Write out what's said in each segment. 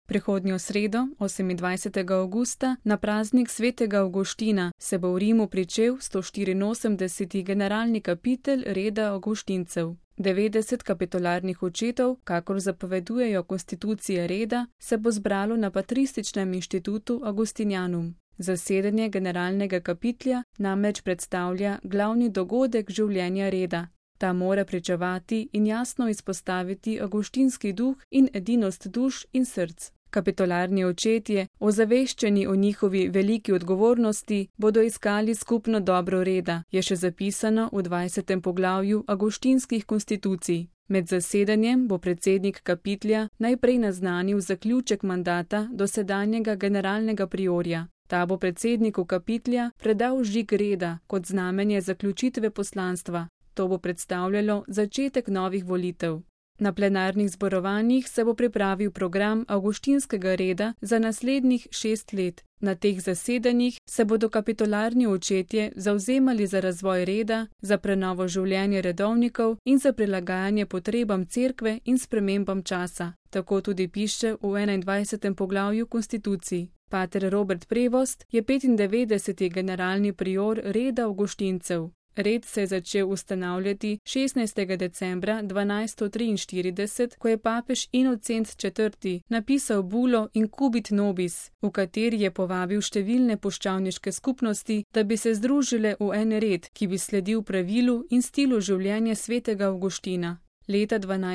Prihodnjo sredo, 28. avgusta, na praznik svetega Avguština, se bo v Rimu pričel 184. generalni kapitelj reda Avguštincev. 90 kapitularnih očetov, kakor zapovedujejo konstitucije reda, se bo zbralo na Patrističnem inštitutu Augustinianum. Zasedanje generalnega kapitlja namreč predstavlja glavni dogodek življenja reda. Ta mora pričevati in jasno izpostaviti avguštinski duh in edinost duš in src. Kapitularni očetje, ozaveščeni o njihovi veliki odgovornosti, bodo iskali skupno dobro reda, je še zapisano v 20. poglavju avguštinskih konstitucij. Med zasedanjem bo predsednik kapitlja najprej naznanil zaključek mandata dosedanjega generalnega priorja. Ta bo predsedniku kapitlja predal žig reda kot znamenje zaključitve poslanstva. To bo predstavljalo začetek novih volitev. Na plenarnih zborovanjih se bo pripravil program avguštinskega reda za naslednjih 6 let. Na teh zasedanjih se bodo kapitularni očetje zavzemali za razvoj reda, za prenovo življenja redovnikov in za prilagajanje potrebam cerkve in spremembam časa. Tako tudi piše v 21. poglavju konstitucij. Pater Robert Prevost je 95. generalni prior reda Avguštincev. Red se je začel ustanavljati 16. decembra 1243, ko je papež Inocent IV. Napisal bulo Incubit nobis, v kateri je povabil številne puščavniške skupnosti, da bi se združile v en red, ki bi sledil pravilu in stilu življenja svetega Avguština. Leta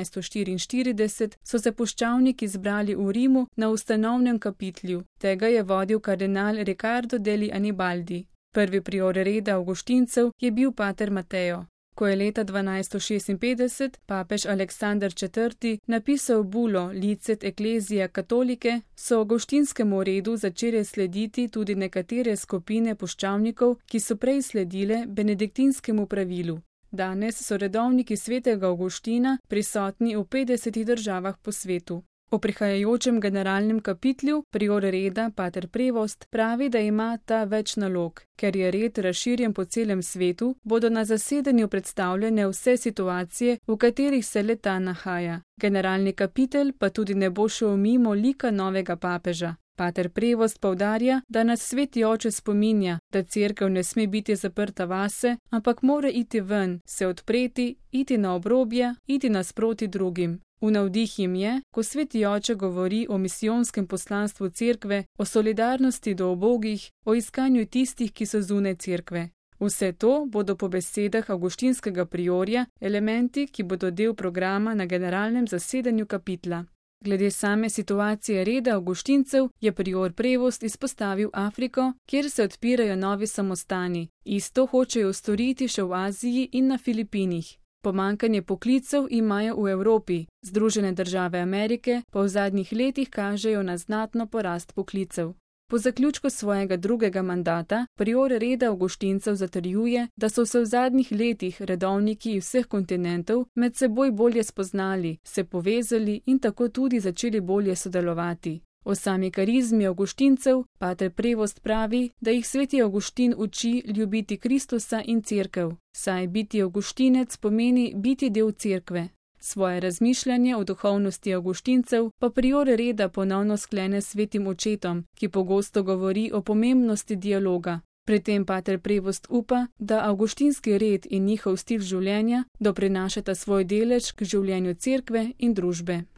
1244 so se puščavniki zbrali v Rimu na ustanovnem kapitlju. Tega je vodil kardinal Riccardo degli Anibaldi. Prvi prior reda Avguštincev je bil pater Mateo. Ko je leta 1256 papež Aleksander IV. Napisal bulo Licet Ecclesiae Catholicae, so avguštinskemu redu začele slediti tudi nekatere skupine puščavnikov, ki so prej sledile benediktinskemu pravilu. Danes so redovniki svetega Avguština prisotni v 50 državah po svetu. O prihajajočem generalnem kapitlju prior reda pater Prevost pravi, da ima ta več nalog. Ker je red razširjen po celem svetu, bodo na zasedanju predstavljene vse situacije, v katerih se le-ta nahaja. Generalni kapitelj pa tudi ne bo šel mimo lika novega papeža. Pater Prevost poudarja, da nas sveti oče spominja, da cerkev ne sme biti zaprta vase, ampak mora iti ven, se odpreti, iti na obrobje, iti nasproti drugim. V navdih jim je, ko sveti oče govori o misijonskem poslanstvu cerkve, o solidarnosti do ubogih, o iskanju tistih, ki so zunaj cerkve. Vse to bodo po besedah avguštinskega priorja elementi, ki bodo del programa na generalnem zasedanju kapitla. Glede same situacije reda Avguštincev je prior Prevost izpostavil Afriko, kjer se odpirajo novi samostani. Isto hočejo storiti še v Aziji in na Filipinih. Pomanjkanje poklicev imajo v Evropi, Združene države Amerike pa v zadnjih letih kažejo na znatno porast poklicev. Po zaključku svojega drugega mandata prior reda Avguštincev zatrjuje, da so se v zadnjih letih redovniki vseh kontinentov med seboj bolje spoznali, se povezali in tako tudi začeli bolje sodelovati. O sami karizmi Avguštincev pater Prevost pravi, da jih sveti Avguštin uči ljubiti Kristusa in cerkev, saj biti Avguštinec pomeni biti del cerkve. Svoje razmišljanje o duhovnosti Avguštincev pa prior reda ponovno sklene s svetim očetom, ki pogosto govori o pomembnosti dialoga. Pri tem pater Prevost upa, da avguštinski red in njihov stil življenja doprinašata svoj delež k življenju cerkve in družbe.